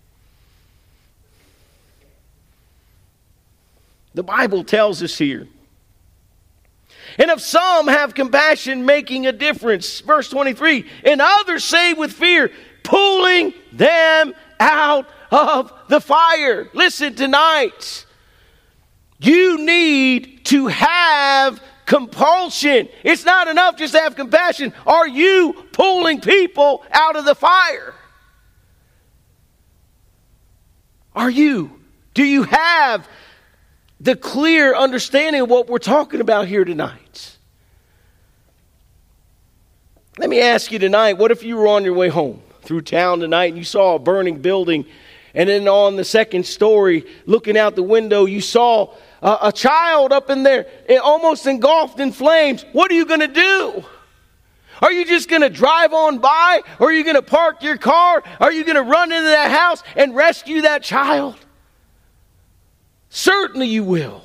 The Bible tells us here. And of some have compassion, making a difference. Verse twenty-three, and others say with fear, pulling them out of the fire. Listen, tonight, you need to have compulsion. It's not enough just to have compassion. Are you pulling people out of the fire? Are you? Do you have the clear understanding of what we're talking about here tonight? Let me ask you tonight, what if you were on your way home through town tonight and you saw a burning building, and then on the second story, looking out the window, you saw a, a child up in there almost engulfed in flames? What are you going to do? Are you just going to drive on by? Or are you going to park your car? Are you going to run into that house and rescue that child? Certainly you will.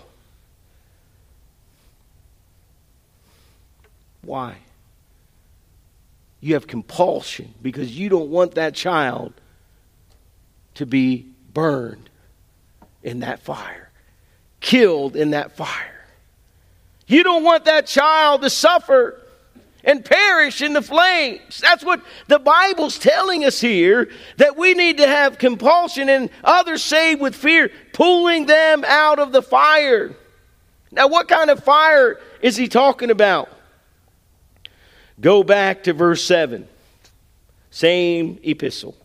Why? You have compulsion because you don't want that child to be burned in that fire, killed in that fire. You don't want that child to suffer and perish in the flames. That's what the Bible's telling us here, that we need to have compulsion, and others say with fear, pulling them out of the fire. Now, what kind of fire is he talking about? Go back to verse seven. Same epistle.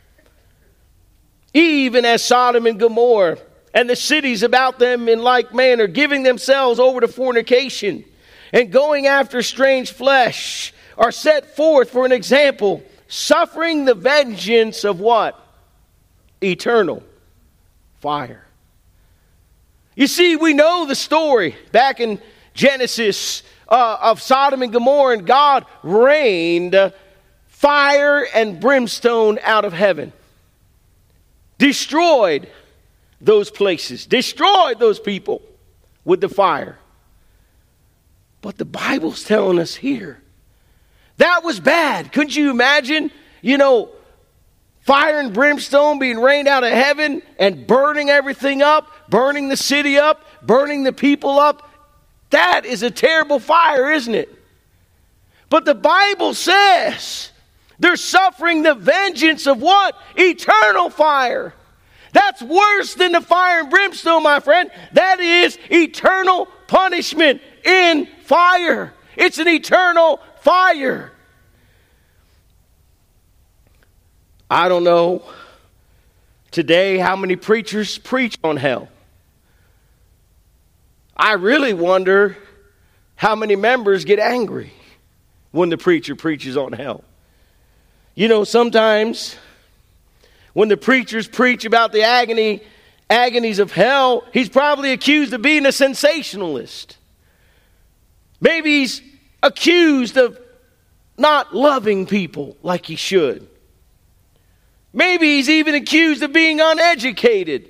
Even as Sodom and Gomorrah and the cities about them in like manner, giving themselves over to fornication and going after strange flesh, are set forth for an example, suffering the vengeance of what? Eternal fire. You see, we know the story back in Genesis uh, of Sodom and Gomorrah, and God rained fire and brimstone out of heaven. Destroyed those places, destroyed those people with the fire. But the Bible's telling us here, that was bad. Couldn't you imagine, you know, fire and brimstone being rained out of heaven and burning everything up, burning the city up, burning the people up? That is a terrible fire, isn't it? But the Bible says they're suffering the vengeance of what? Eternal fire. That's worse than the fire and brimstone, my friend. That is eternal punishment in fire. It's an eternal fire. I don't know today how many preachers preach on hell. I really wonder how many members get angry when the preacher preaches on hell. You know, sometimes when the preachers preach about the agony, agonies of hell, he's probably accused of being a sensationalist. Maybe he's accused of not loving people like he should. Maybe he's even accused of being uneducated.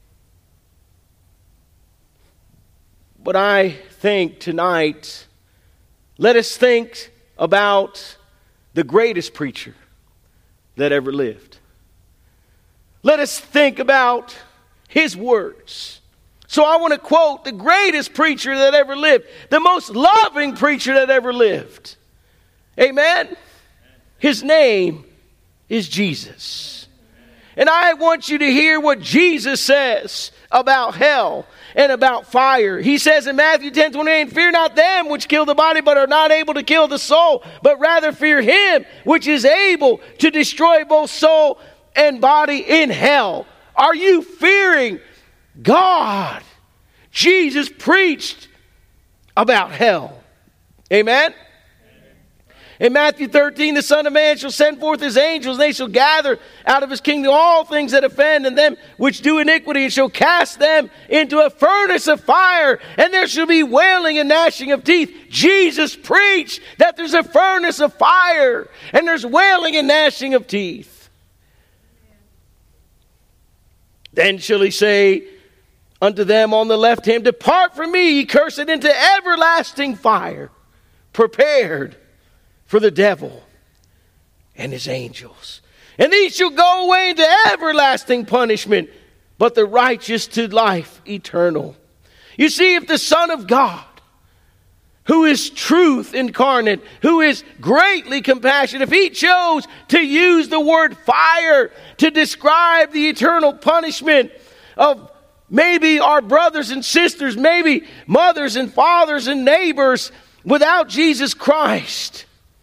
But I think tonight, let us think about the greatest preacher that ever lived. Let us think about his words. So I want to quote the greatest preacher that ever lived, the most loving preacher that ever lived. Amen? His name is Jesus. And I want you to hear what Jesus says about hell and about fire. He says in Matthew ten twenty-eight, fear not them which kill the body but are not able to kill the soul, but rather fear him which is able to destroy both soul and body in hell. Are you fearing God? Jesus preached about hell. Amen? In Matthew thirteen, the Son of Man shall send forth his angels, and they shall gather out of his kingdom all things that offend, and them which do iniquity, and shall cast them into a furnace of fire, and there shall be wailing and gnashing of teeth. Jesus preached that there's a furnace of fire, and there's wailing and gnashing of teeth. Then shall he say unto them on the left hand, depart from me, ye cursed, into everlasting fire, prepared for the devil and his angels. And these shall go away into everlasting punishment, but the righteous to life eternal. You see, if the Son of God, who is truth incarnate, who is greatly compassionate, if he chose to use the word fire to describe the eternal punishment of maybe our brothers and sisters, maybe mothers and fathers and neighbors without Jesus Christ,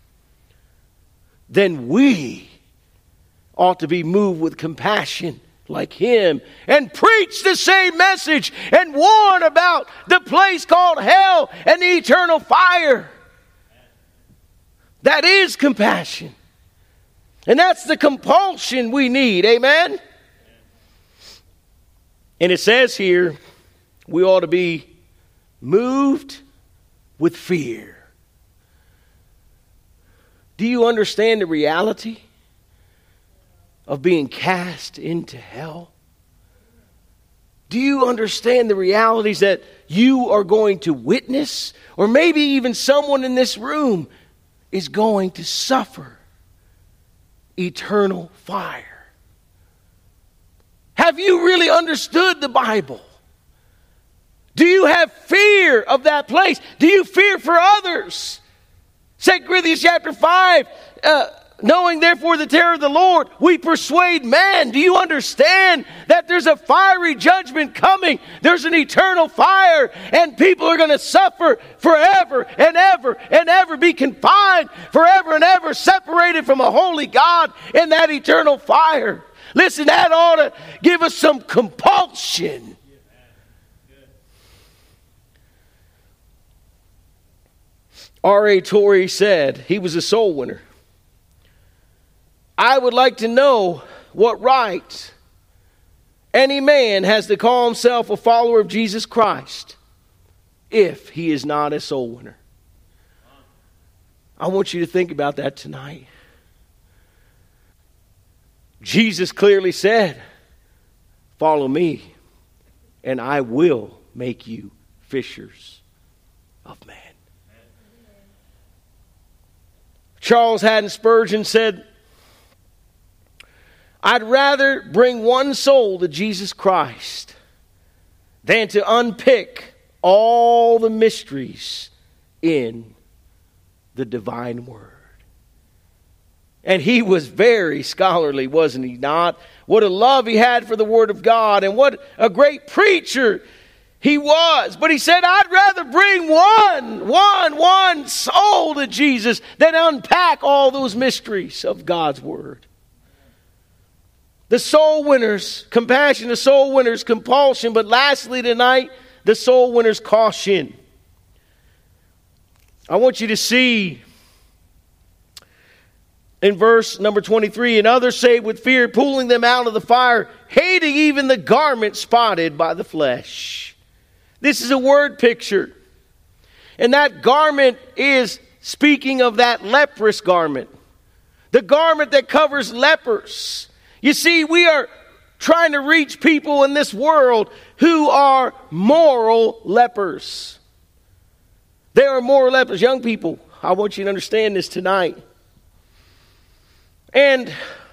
then we ought to be moved with compassion like him and preach the same message and warn about the place called hell and the eternal fire. That is compassion. And that's the compulsion we need. Amen? And it says here, we ought to be moved with fear. Do you understand the reality of being cast into hell? Do you understand the realities that you are going to witness? Or maybe even someone in this room is going to suffer eternal fire. Have you really understood the Bible? Do you have fear of that place? Do you fear for others? Second Corinthians chapter five, uh, knowing therefore the terror of the Lord, we persuade men. Do you understand that there's a fiery judgment coming? There's an eternal fire, and people are going to suffer forever and ever and ever, be confined forever and ever, separated from a holy God in that eternal fire. Listen, that ought to give us some compulsion. R A Torrey said, he was a soul winner, I would like to know what right any man has to call himself a follower of Jesus Christ if he is not a soul winner. I want you to think about that tonight. Jesus clearly said, follow me, and I will make you fishers of men. Charles Haddon Spurgeon said, I'd rather bring one soul to Jesus Christ than to unpick all the mysteries in the divine word. And he was very scholarly, wasn't he not? What a love he had for the word of God, and what a great preacher he was. But he said, I'd rather bring one, one, one soul to Jesus than unpack all those mysteries of God's word. The soul winner's compassion, the soul winner's compulsion. But lastly tonight, the soul winner's caution. I want you to see in verse number twenty-three, and others say with fear, pulling them out of the fire, hating even the garment spotted by the flesh. This is a word picture. And that garment is speaking of that leprous garment. The garment that covers lepers. You see, we are trying to reach people in this world who are moral lepers. They are moral lepers. Young people, I want you to understand this tonight. And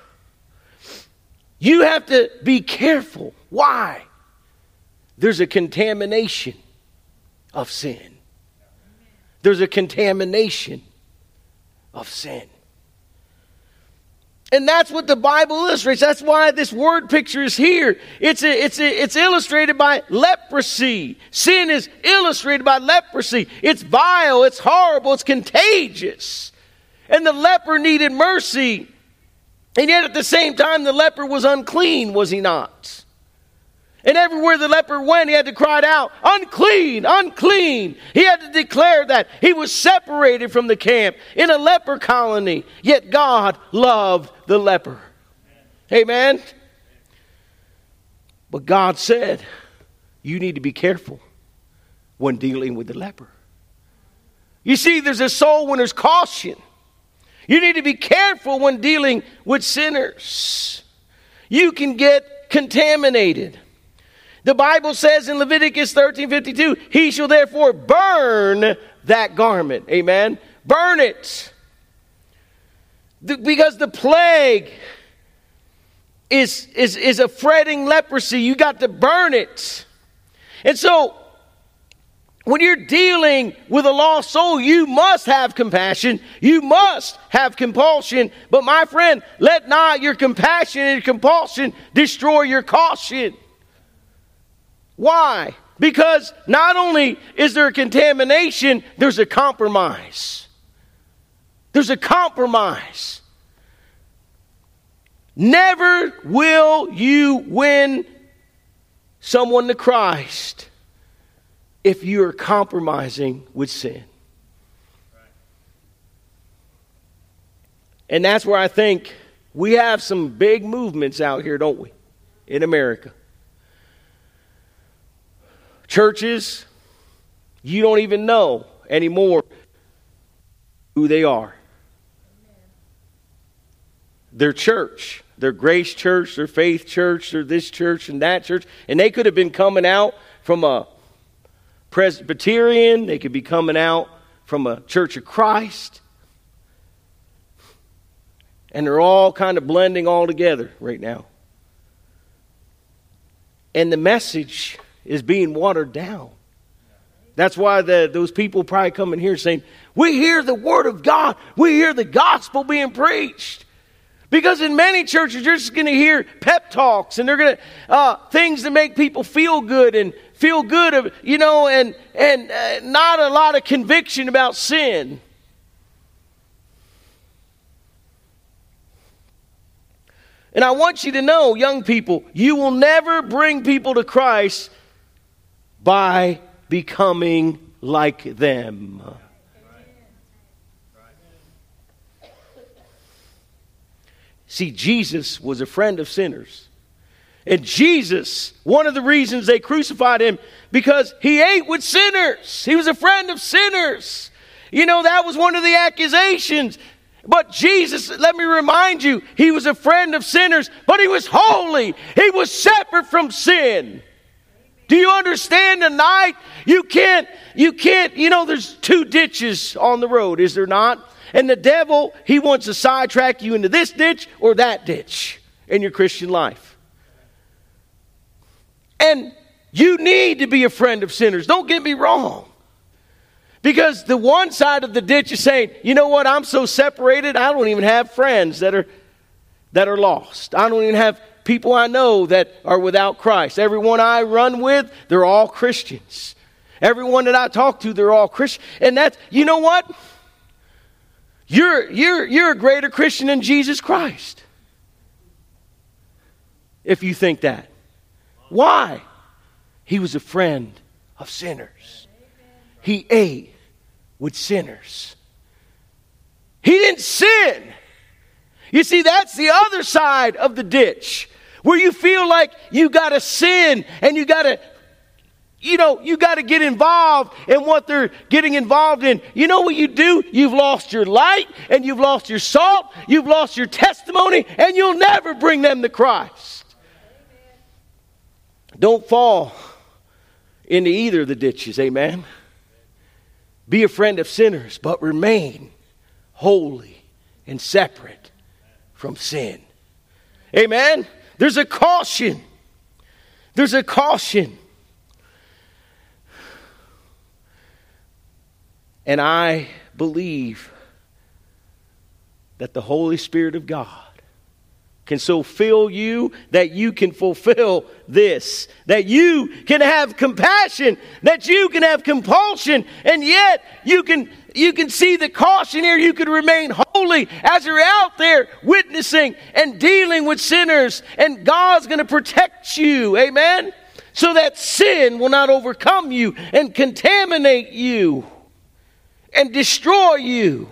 you have to be careful. Why? There's a contamination of sin. There's a contamination of sin. And that's what the Bible illustrates. That's why this word picture is here. It's a, it's a, it's illustrated by leprosy. Sin is illustrated by leprosy. It's vile, it's horrible, it's contagious. And the leper needed mercy. And yet at the same time, the leper was unclean, was he not? And everywhere the leper went, he had to cry out, unclean, unclean. He had to declare that he was separated from the camp in a leper colony. Yet God loved the leper. Amen? But God said, you need to be careful when dealing with the leper. You see, there's a soul winner's caution. You need to be careful when dealing with sinners. You can get contaminated. The Bible says in Leviticus thirteen fifty-two, he shall therefore burn that garment. Amen. Burn it. The, because the plague is, is, is a fretting leprosy. You got to burn it. And so, when you're dealing with a lost soul, you must have compassion. You must have compulsion. But my friend, let not your compassion and compulsion destroy your caution. Why? Because not only is there a contamination, there's a compromise. There's a compromise. Never will you win someone to Christ if you are compromising with sin. And that's where I think we have some big movements out here, don't we, in America. Churches, you don't even know anymore who they are. Their church, their Grace Church, their Faith Church, their this church and that church. And they could have been coming out from a Presbyterian. They could be coming out from a Church of Christ. And they're all kind of blending all together right now. And the message is being watered down. That's why the, those people probably come in here saying, we hear the word of God. We hear the gospel being preached. Because in many churches, you're just going to hear pep talks, and they're going to uh, things that make people feel good and feel good, of, you know, and and uh, not a lot of conviction about sin. And I want you to know, young people, you will never bring people to Christ by becoming like them. See, Jesus was a friend of sinners. And Jesus, one of the reasons they crucified him, because he ate with sinners. He was a friend of sinners. You know, that was one of the accusations. But Jesus, let me remind you, he was a friend of sinners, but he was holy. He was separate from sin. Do you understand tonight? You can't, you can't, you know, there's two ditches on the road, is there not? And the devil, he wants to sidetrack you into this ditch or that ditch in your Christian life. And you need to be a friend of sinners. Don't get me wrong. Because the one side of the ditch is saying, you know what, I'm so separated, I don't even have friends that are that are lost. I don't even have people I know that are without Christ. Everyone I run with, they're all Christians. Everyone that I talk to, they're all Christian. And that's, you know what? You're, you're, you're a greater Christian than Jesus Christ. If you think that. Why? He was a friend of sinners. He ate with sinners. He didn't sin. You see, that's the other side of the ditch. Where you feel like you got to sin and you got to, you know, you got to get involved in what they're getting involved in. You know what you do? You've lost your light and you've lost your salt. You've lost your testimony and you'll never bring them to Christ. Don't fall into either of the ditches, amen? Be a friend of sinners, but remain holy and separate from sin. Amen? There's a caution. There's a caution. And I believe that the Holy Spirit of God can so fill you that you can fulfill this. That you can have compassion. That you can have compulsion. And yet you can, you can see the caution here. You can remain holy as you're out there witnessing and dealing with sinners. And God's going to protect you. Amen? So that sin will not overcome you and contaminate you and destroy you.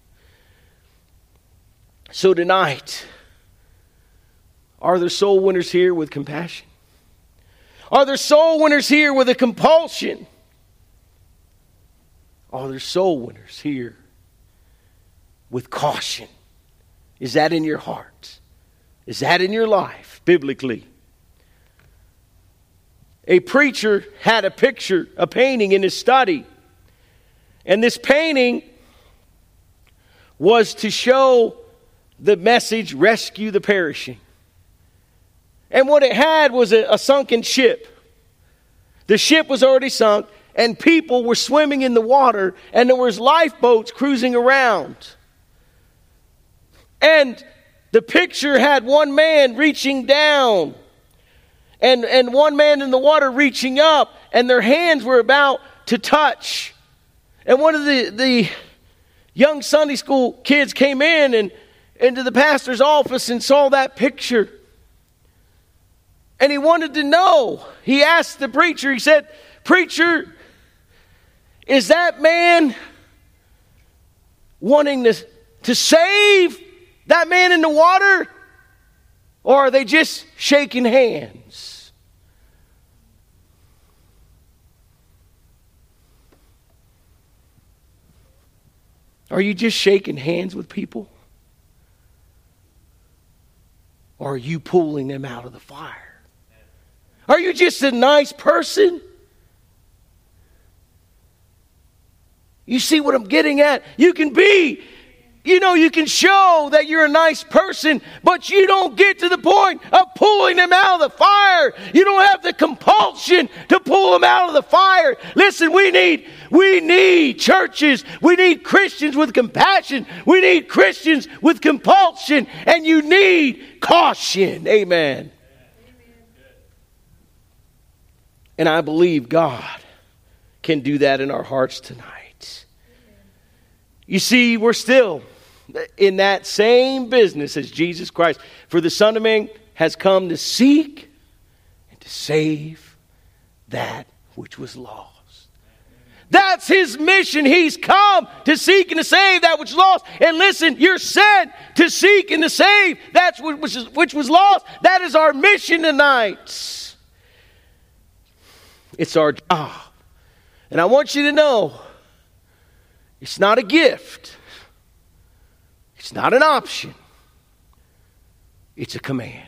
So tonight, are there soul winners here with compassion? Are there soul winners here with a compulsion? Are there soul winners here with caution? Is that in your heart? Is that in your life, biblically? a preacher had a picture, a painting in his study. And this painting was to show the message, rescue the perishing. And what it had was a, a sunken ship. The ship was already sunk, and people were swimming in the water, and there was lifeboats cruising around. And the picture had one man reaching down, and, and one man in the water reaching up, and their hands were about to touch. And one of the, the young Sunday school kids came in and into the pastor's office and saw that picture. And he wanted to know. He asked the preacher, he said, "Preacher, is that man wanting to, to save that man in the water? Or are they just shaking hands?" Are you just shaking hands with people? Or are you pulling them out of the fire? Are you just a nice person? You see what I'm getting at? You can be, you know, you can show that you're a nice person, but you don't get to the point of pulling them out of the fire. You don't have the compulsion to pull them out of the fire. Listen, we need, we need churches. We need Christians with compassion. We need Christians with compulsion. And you need caution. Amen. And I believe God can do that in our hearts tonight. You see, we're still in that same business as Jesus Christ. For the Son of Man has come to seek and to save that which was lost. That's his mission. He's come to seek and to save that which is lost. And listen, you're sent to seek and to save that which, is, which was lost. That is our mission tonight. It's our job. And I want you to know, it's not a gift. It's not an option. It's a command.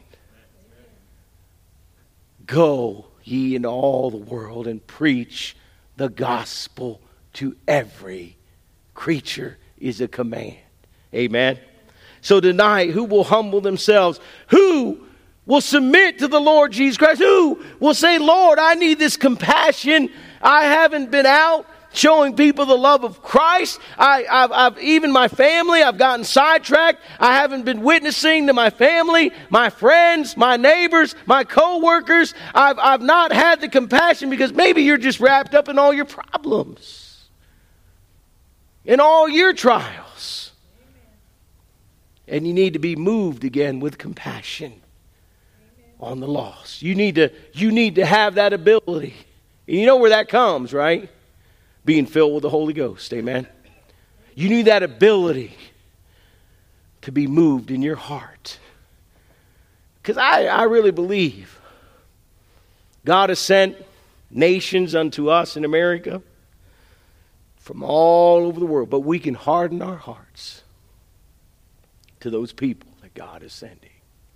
Go ye into all the world and preach the gospel to every creature is a command. Amen. So tonight, who will humble themselves? Who will submit to the Lord Jesus Christ? Who will say, "Lord, I need this compassion. I haven't been out showing people the love of Christ. I, I've, I've even my family, I've gotten sidetracked. I haven't been witnessing to my family, my friends, my neighbors, my co-workers. I've, I've not had the compassion because maybe you're just wrapped up in all your problems, in all your trials. And you need to be moved again with compassion on the lost. You need to, you need to have that ability. And you know where that comes, right? Being filled with the Holy Ghost. Amen. You need that ability to be moved in your heart. Because I, I really believe God has sent nations unto us in America from all over the world. But we can harden our hearts to those people that God is sending.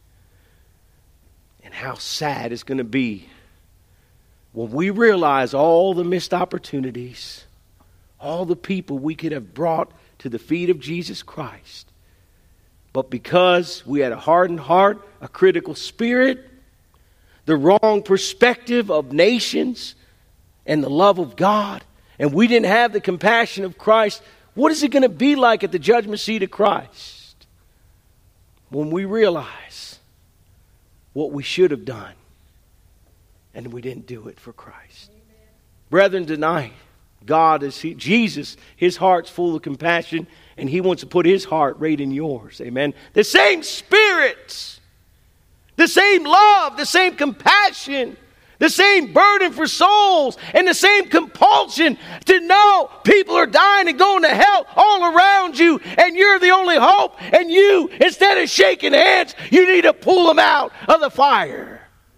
And how sad it's going to be when we realize all the missed opportunities, all the people we could have brought to the feet of Jesus Christ. But because we had a hardened heart, a critical spirit, the wrong perspective of nations and the love of God, and we didn't have the compassion of Christ, what is it going to be like at the judgment seat of Christ when we realize what we should have done and we didn't do it for Christ? Amen. Brethren, tonight, God is, he, Jesus, his heart's full of compassion, and he wants to put his heart right in yours. Amen. The same spirit, the same love, the same compassion, the same burden for souls, and the same compulsion to know people are dying and going to hell all around you, and you're the only hope, and you, instead of shaking hands, you need to pull them out of the fire.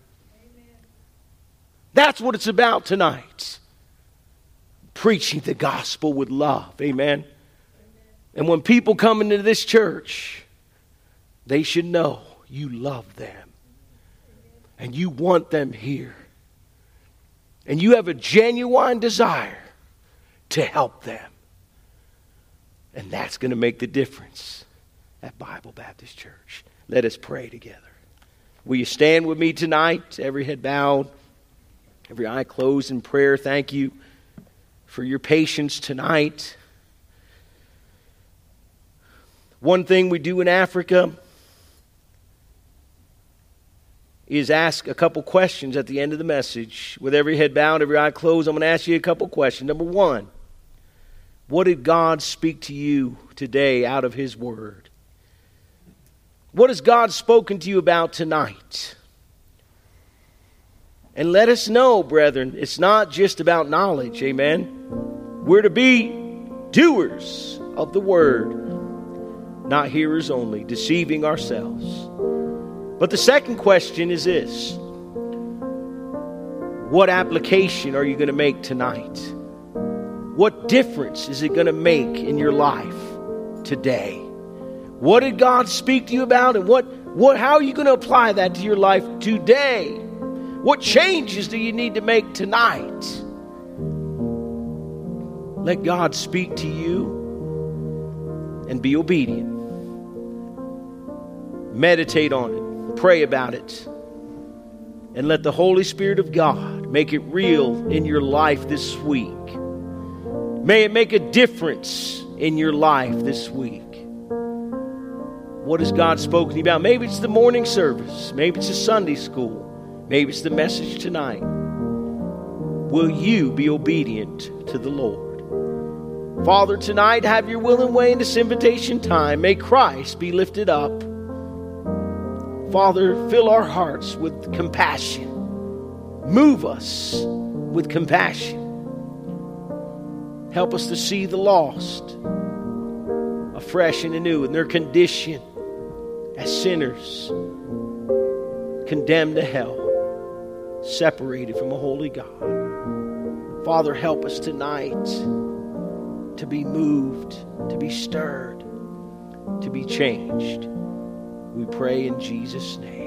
That's what it's about tonight. Preaching the gospel with love. Amen. And when people come into this church, they should know you love them. And you want them here. and you have a genuine desire to help them. And that's going to make the difference at Bible Baptist Church. Let us pray together. Will you stand with me tonight? Every head bowed, every eye closed in prayer. Thank you for your patience tonight. One thing we do in Africa is ask a couple questions at the end of the message. With every head bowed, every eye closed, I'm going to ask you a couple questions. Number one, what did God speak to you today out of His Word? What has God spoken to you about tonight? And let us know, brethren, it's not just about knowledge, amen? We're to be doers of the Word, not hearers only, deceiving ourselves. But the second question is this: what application are you going to make tonight? What difference is it going to make in your life today? What did God speak to you about, and what, what, how are you going to apply that to your life today? What changes do you need to make tonight? Let God speak to you and be obedient. Meditate on it. Pray about it. And let the Holy Spirit of God make it real in your life this week. May it make a difference in your life this week. What has God spoken to you about? Maybe it's the morning service. Maybe it's a Sunday school. Maybe it's the message tonight. Will you be obedient to the Lord? Father, tonight have your will and way in this invitation time. May Christ be lifted up. Father, fill our hearts with compassion. Move us with compassion. Help us to see the lost afresh and anew in their condition as sinners, condemned to hell, separated from a holy God. Father, help us tonight to be moved, to be stirred, to be changed. We pray in Jesus' name.